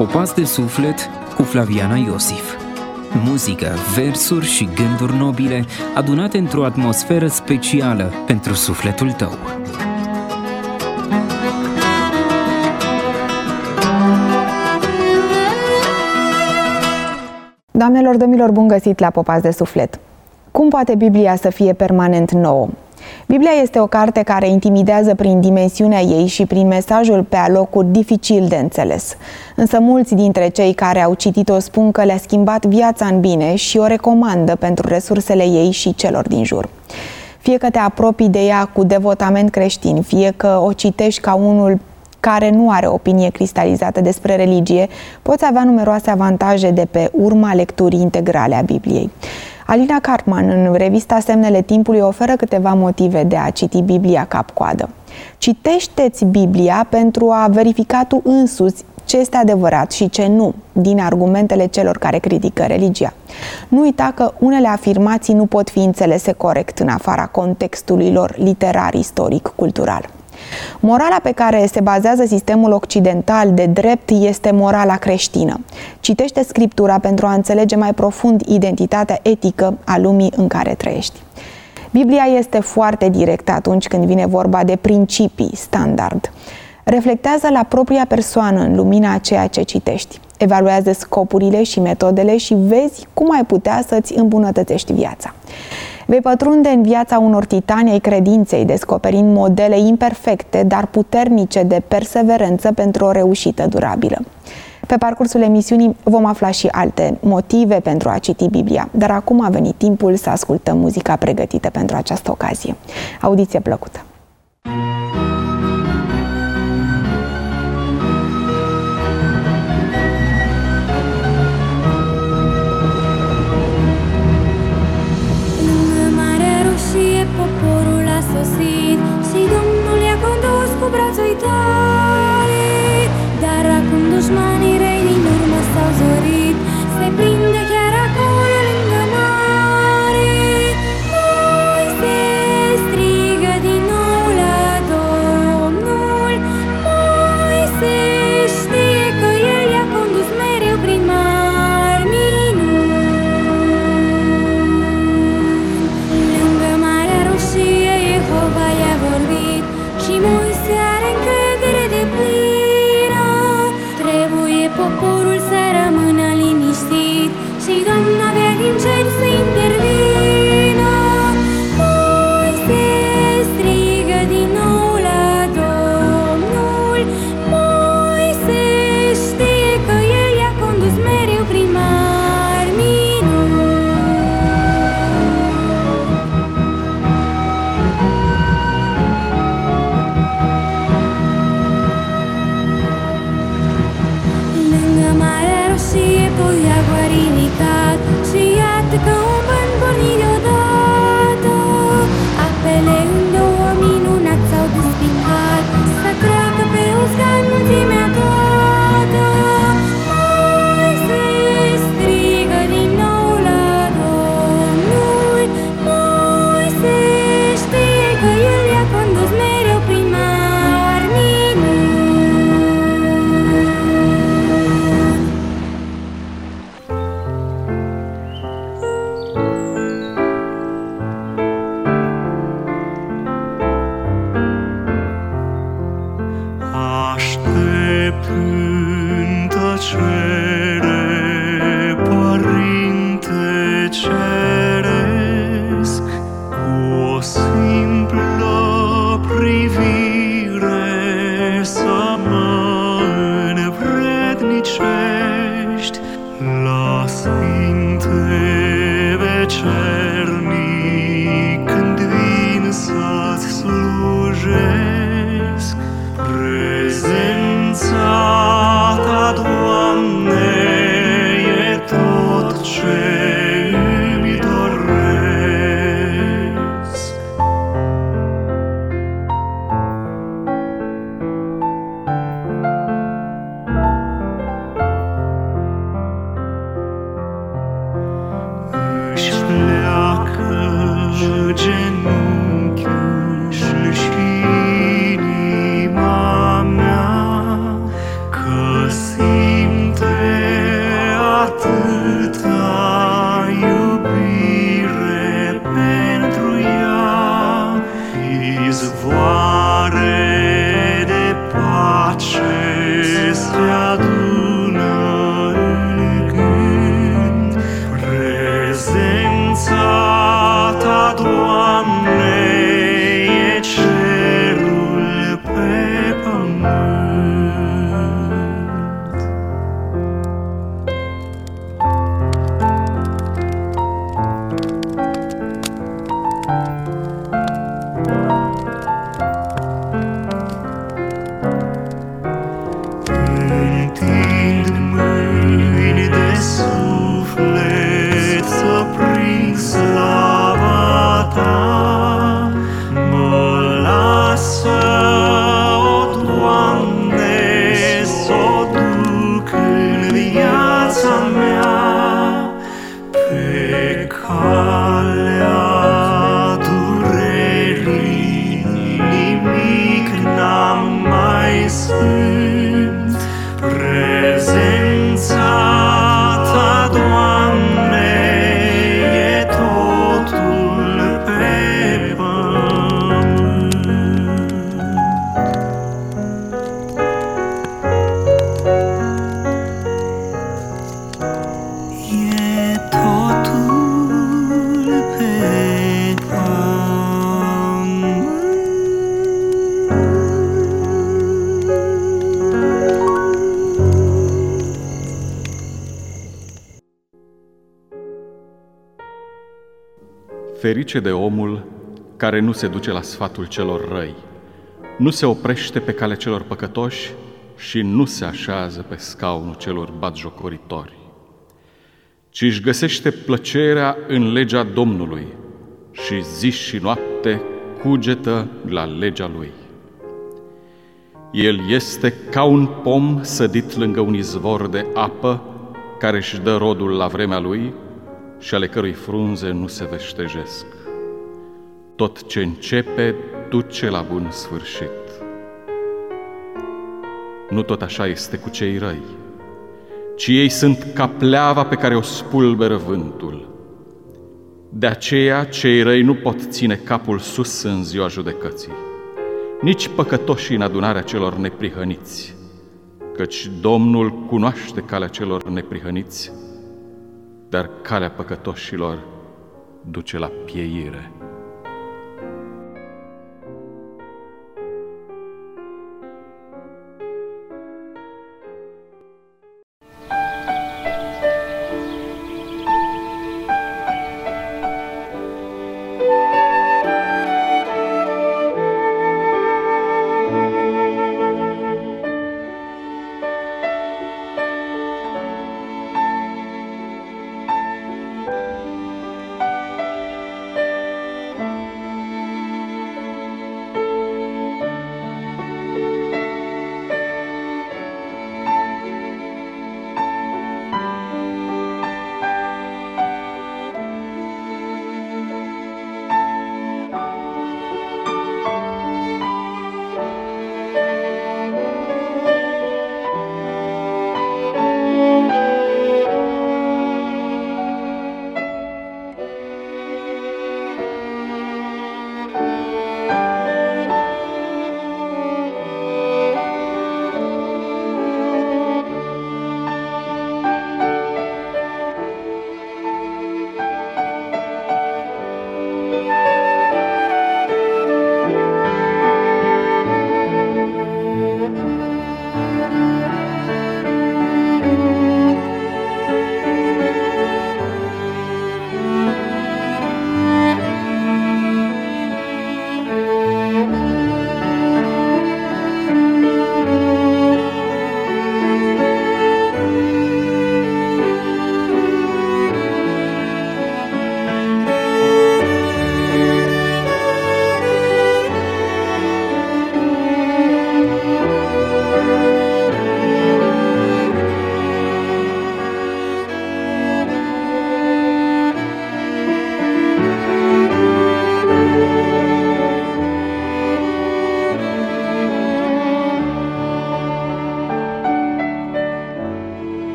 Popas de suflet cu Flaviana Iosif. Muzică, versuri și gânduri nobile adunate într-o atmosferă specială pentru sufletul tău. Doamnelor, domnilor, bun găsit la Popas de suflet! Cum poate Biblia să fie permanent nouă? Biblia este o carte care intimidează prin dimensiunea ei și prin mesajul pe alocuri dificil de înțeles. Însă mulți dintre cei care au citit-o spun că le-a schimbat viața în bine și o recomandă pentru resursele ei și celor din jur. Fie că te apropii de ea cu devotament creștin, fie că o citești ca unul care nu are opinie cristalizată despre religie, poți avea numeroase avantaje de pe urma lecturii integrale a Bibliei. Alina Cartman, în revista Semnele Timpului, oferă câteva motive de a citi Biblia cap-coadă. Citește-ți Biblia pentru a verifica tu însuți ce este adevărat și ce nu din argumentele celor care critică religia. Nu uita că unele afirmații nu pot fi înțelese corect în afara contextului lor literar, istoric, cultural. Morala pe care se bazează sistemul occidental de drept este morala creștină. Citește Scriptura pentru a înțelege mai profund identitatea etică a lumii în care trăiești. Biblia este foarte directă atunci când vine vorba de principii standard. Reflectează la propria persoană în lumina a ceea ce citești. Evaluează scopurile și metodele și vezi cum ai putea să-ți îmbunătățești viața. Vei pătrunde în viața unor titani ai credinței, descoperind modele imperfecte, dar puternice de perseverență pentru o reușită durabilă. Pe parcursul emisiunii vom afla și alte motive pentru a citi Biblia, dar acum a venit timpul să ascultăm muzica pregătită pentru această ocazie. Audiție plăcută! Poporul a sosit și Domnul i-a condus cu brațul tale. Dar acum dușmanii răi din urmă s-au zorit, se prinde chiar acolo lângă mare. Moise strigă din nou la Domnul, Moise știe că El i-a condus mereu prin mari minuni. Jehova i-a vorbit și Moise are încredere deplină. Trebuie poporul să rămână liniștit și Doamna avea din cer să intervină. Moise strigă din nou la Domnul, Moise știe că El i-a condus mereu prin mari minuni. Poiagul a ridicat și iată că un vânt pornit deodată. Apele în două minunat s-au despicat, să treacă pe uscat mulțimea toată. Moise strigă din nou la Domnul, Moise știe că El i-a condus mereu prin mari minuni. Își simt prezența Ta, Doamne, e totul pe pământ. E totul pe pământ. Ferice de omul care nu se duce la sfatul celor răi, nu se oprește pe calea celor păcătoși și nu se așează pe scaunul celor batjocoritori, ci își găsește plăcerea în legea Domnului și zi și noapte cugetă la legea Lui. El este ca un pom sădit lângă un izvor de apă, care își dă rodul la vremea lui și ale cărui frunze nu se veștejesc. Tot ce începe duce la bun sfârșit. Nu tot așa este cu cei răi, ci ei sunt ca pleava pe care o spulberă vântul. De aceea cei răi nu pot ține capul sus în ziua judecății, nici păcătoșii în adunarea celor neprihăniți, căci Domnul cunoaște calea celor neprihăniți, dar calea păcătoșilor duce la pieire.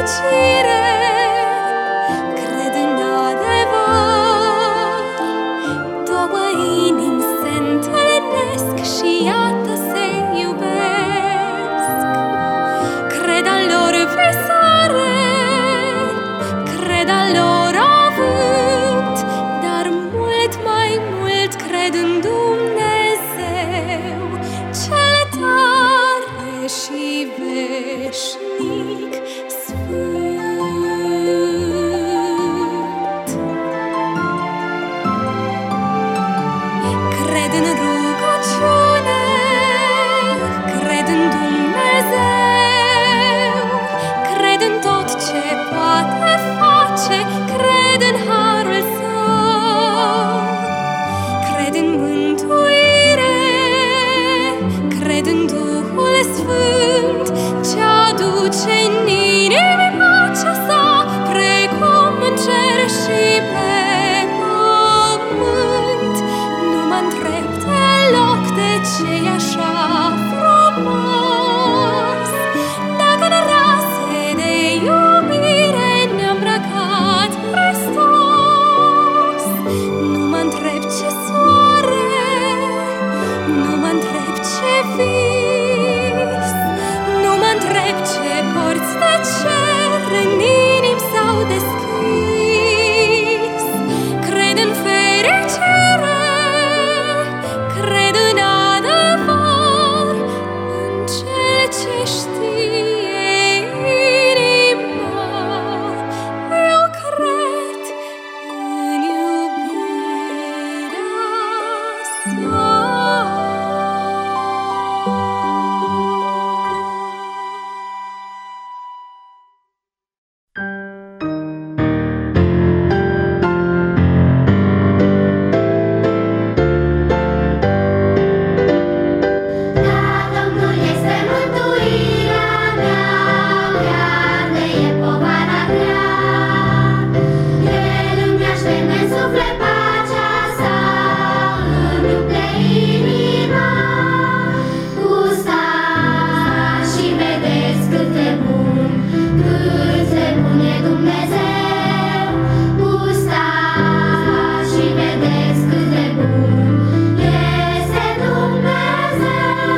fericire, cred în adevăr. Două inimi se întâlnesc și iată se iubesc. Cred al lor visare, cred al lor avânt, dar mult mai mult cred în Dumnezeu, cel tare și veșnic sfânt. Cred în rugăciune, cred în Dumnezeu, cred în tot ce poate face, cred în harul Său, cred în mântuire, cred în Duhul Sfânt, ce aduce în inimi pacea sa, precum în cer și pe pământ. Nu mă întreb deloc de ce-i așa frumos, dacă în rase de iubire ne-a îmbrăcat Hristos. Nu mă întreb ce soare, nu mă întreb ce vis, nu mă întreb ce porți de cer în inimi s-au deschis. Cred în fericire, cred în adevăr, în cel ce știe inima. Eu cred în iubirea sa. Domnul este mântuirea mea, de e povara grea. El îmi așterne în suflet pacea sa, îmi umple inima. Gustați și vedeți cât de bun e Dumnezeu. Gustați și vedeți cât de bun este Dumnezeu.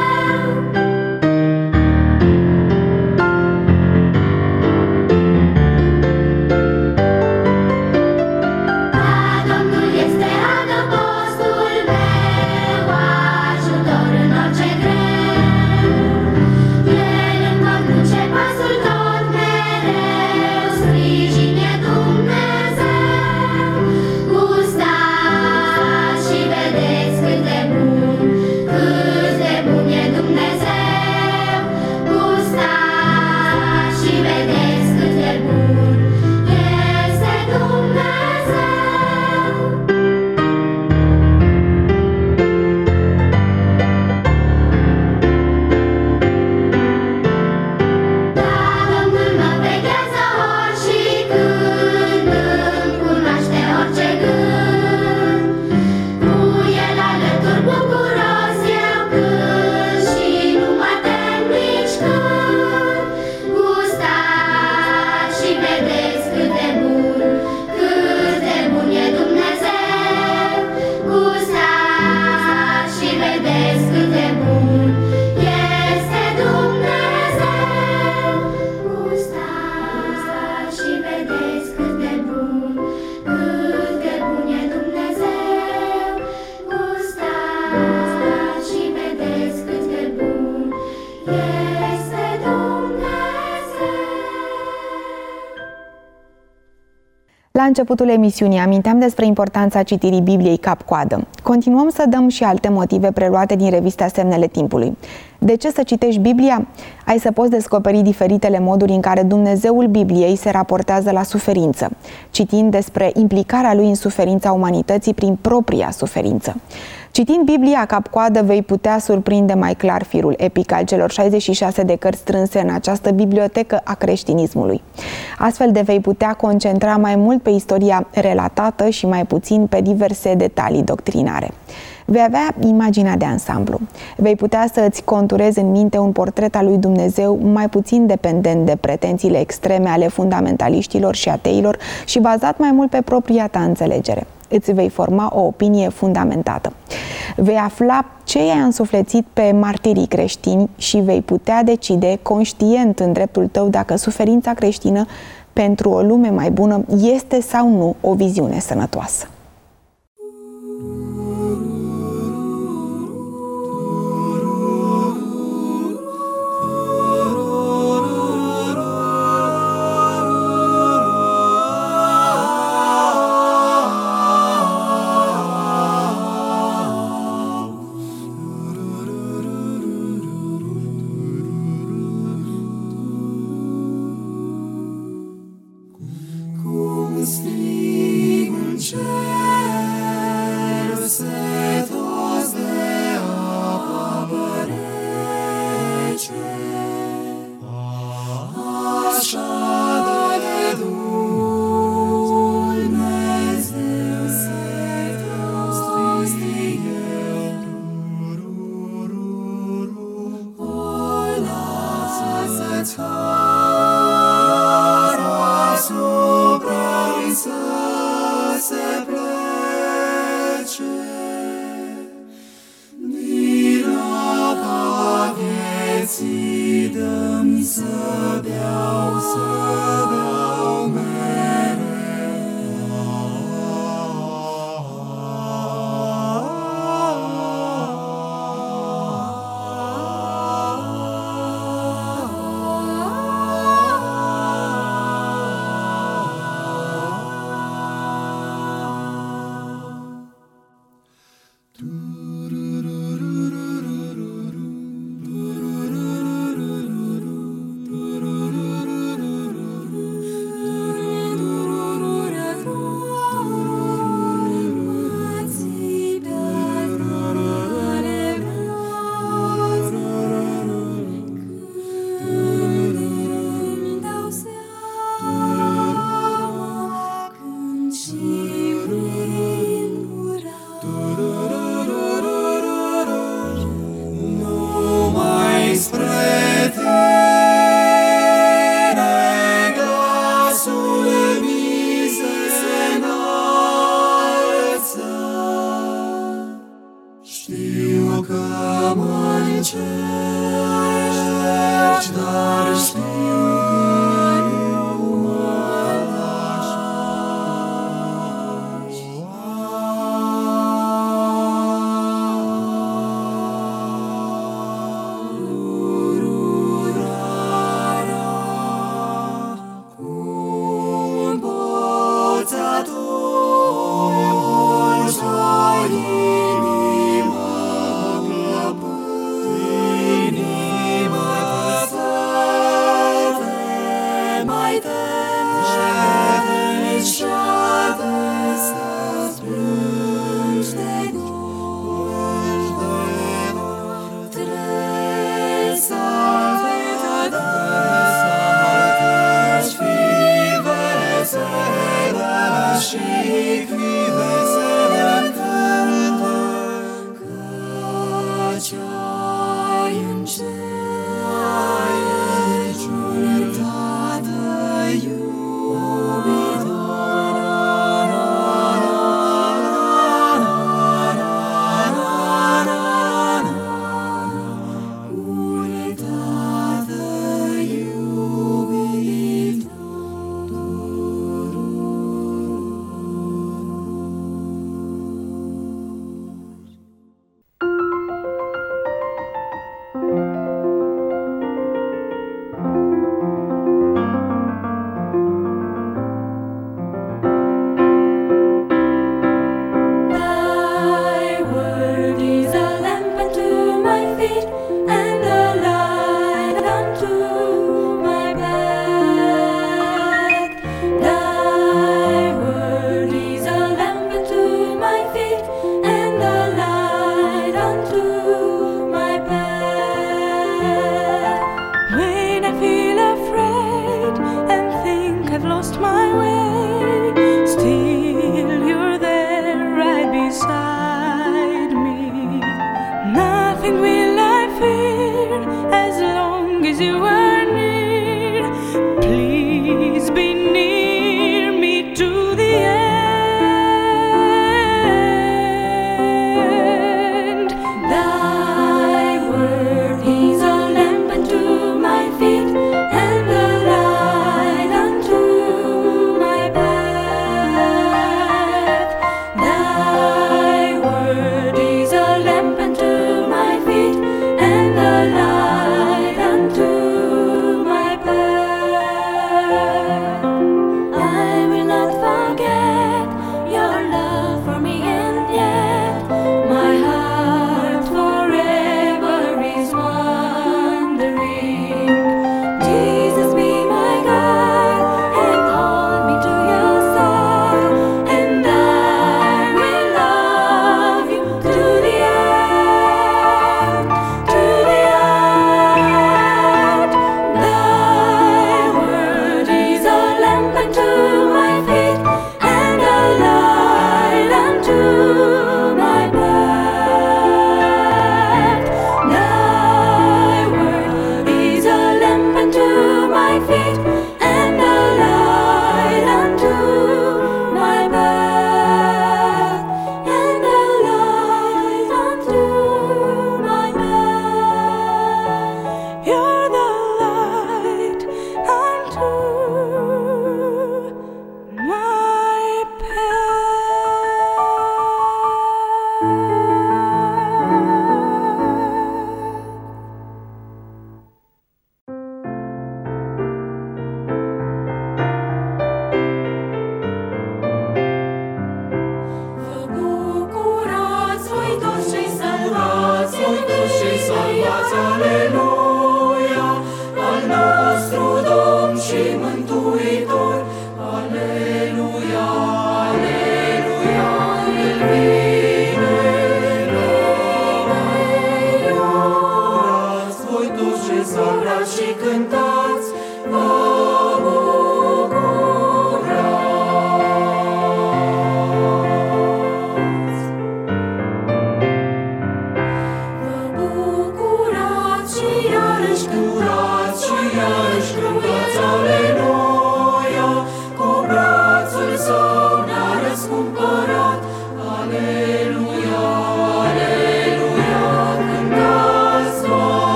Domnul este adăpostul meu, ajutor în orice greu. El îmi conduce pasul tot mereu, sprijin e Dumnezeu. Gustați și vedeți cât de bun e Dumnezeu. Gustați și vedeți cât de bun este Dumnezeu. Domnul mă veghează ori și când, îmi cunoaște orice gând. Cu el alături bucuros eu cânt și nu mă tem nici când. Gustați și vedeți cât de bun e Dumnezeu. Gustați și vedeți cât de bun este Dumnezeu. Gustați și vedeți cât de bun e Dumnezeu. Gustați și vedeți cât de bun este Dumnezeu. La începutul emisiunii aminteam despre importanța citirii Bibliei cap-coadă. Continuăm să dăm și alte motive preluate din revista Semnele Timpului. De ce să citești Biblia? Ai să poți descoperi diferitele moduri în care Dumnezeul Bibliei se raportează la suferință, citind despre implicarea lui în suferința umanității prin propria suferință. Citind Biblia cap-coadă vei putea surprinde mai clar firul epic al celor 66 de cărți strânse în această bibliotecă a creștinismului. Astfel de vei putea concentra mai mult pe istoria relatată și mai puțin pe diverse detalii doctrinare. Vei avea imaginea de ansamblu. Vei putea să îți conturezi în minte un portret al lui Dumnezeu Dumnezeu mai puțin dependent de pretențiile extreme ale fundamentaliștilor și ateilor și bazat mai mult pe propria ta înțelegere. Îți vei forma o opinie fundamentată. Vei afla ce i-a însuflețit pe martirii creștini și vei putea decide conștient în dreptul tău dacă suferința creștină pentru o lume mai bună este sau nu o viziune sănătoasă. Se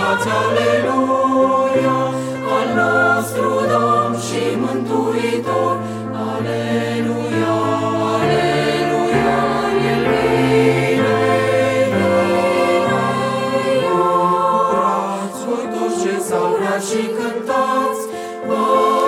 Cântăți aleluia, al nostru Domn și Mântuitor. Aleluia, aleluia, El vine, urați voi toți ce salvați și cântați, vă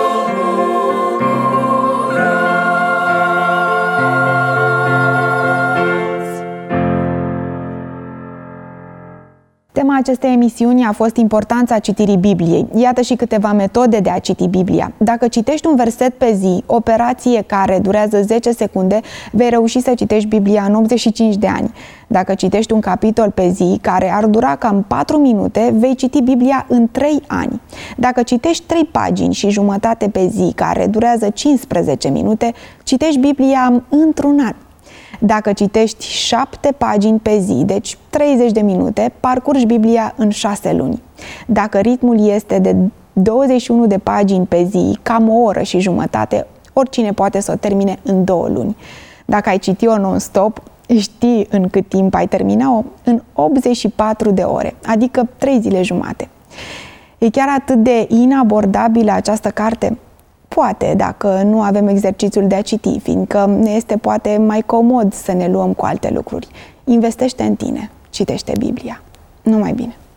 Tema acestei emisiuni a fost importanța citirii Bibliei. Iată și câteva metode de a citi Biblia. Dacă citești un verset pe zi, operație care durează 10 secunde, vei reuși să citești Biblia în 85 de ani. Dacă citești un capitol pe zi, care ar dura cam 4 minute, vei citi Biblia în 3 ani. Dacă citești 3 pagini și jumătate pe zi, care durează 15 minute, citești Biblia într-un an. Dacă citești 7 pagini pe zi, deci 30 de minute, parcurgi Biblia în 6 luni. Dacă ritmul este de 21 de pagini pe zi, cam o oră și jumătate, oricine poate să o termine în 2 luni. Dacă ai citi-o non-stop, știi în cât timp ai termina-o? În 84 de ore, adică 3 zile jumate. E chiar atât de inabordabilă această carte? Poate, dacă nu avem exercițiul de a citi, fiindcă ne este poate mai comod să ne luăm cu alte lucruri. Investește în tine, citește Biblia. Numai bine!